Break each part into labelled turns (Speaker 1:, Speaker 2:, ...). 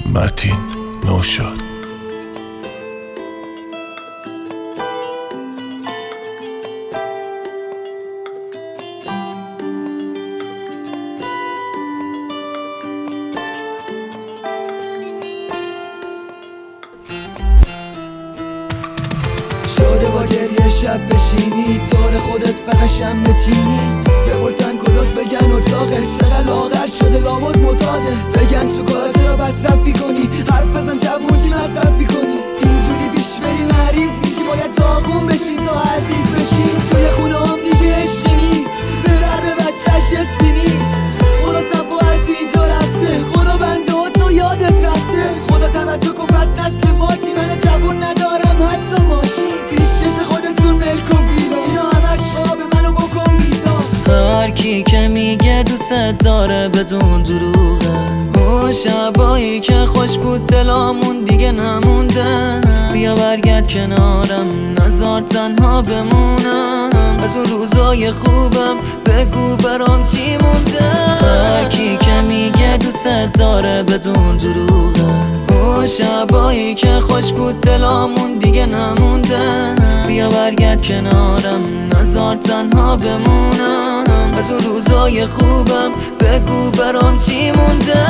Speaker 1: متین نوشاد.
Speaker 2: شده با گریه شب بشینی طور خودت فقط شم بچینی بپرسن کجاست بگن اتاقش چقدر لاغر شده لابد معتاده بگن تو کارا چرا مصرفی کنی حرف بزن جوونی مصرفی کنی اینجوری پیش بری مریض میشی باید داغون بشیم تا عزیز بشیم توی خونه هم دیگه عشقی نیست ببر به بچهش یه سی نیست خدا تبا از اینجا رفته خدا بنده ها تو یادت رفته خدا توجه کن پس نسل ما چی من جوون ندارم حتی ماشی پیشش خودتون ملک و ویلا اینا همش خواب منو بکن بیتا
Speaker 3: هر کی که میگه دوست داره بدون دروغه اون شبایی که خوش بود دلامون دیگه نمونده بیا برگرد کنارم نزار تنها بمونم از اون روزای خوبم بگو برام چی مونده هر کی که میگه دوست داره بدون دروغه اون شبایی که خوش بود دلامون دیگه نمونده بیا برگرد کنارم نزار تنها بمونم از اون روزای خوبم بگو برام چی مونده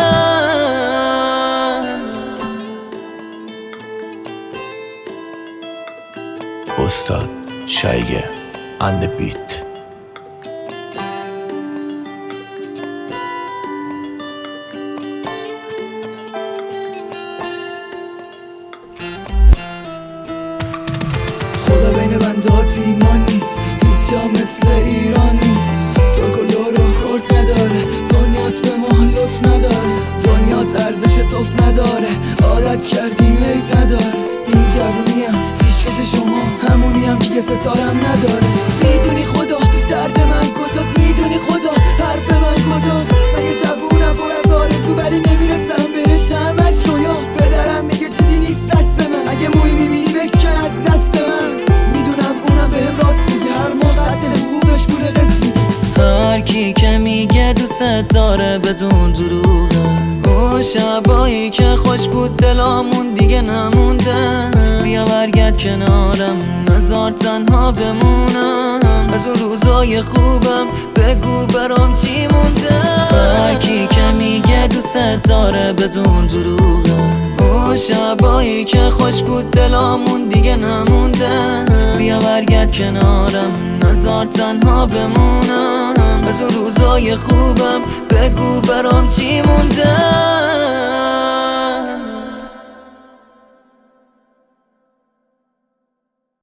Speaker 1: استاد شایگه and the beat.
Speaker 2: خدا بین بنده ها ایمان نیست هیچ جا مثل ایران نیست ترک و لورو کرد نداره دنیات به ما لط نداره دنیات ارزش توف نداره عادت کردیم عیب نداره این جوونیم پیشکش شما همونیم که یه ستارم نداره میدونی خدا درد من کجاست میدونی خدا حرف من کجاست من یه جوونم پر از آرزو ولی نمیرسم بهش همش رویا پدرم میگه چیزی نیست دست من اگه موی میبینی بکن از دست من میدونم اونم بهم راست میگه هر موقع حقوقش پول قسط میده
Speaker 3: هر کی که میگه دوست داره بدون دروغه اون شبایی که خوش بود دلامون دیگه نمونده بیا برگرد کنارم نزار تنها بمونم از اون روزای خوبم بگو برام چی مونده هر کی که میگه دوست داره بدون دروغه اون شبایی که خوش بود دلامون دیگه نمونده بیا برگرد کنارم نزار تنها بمونم از اون روزای خوبم بگو برام چی مونده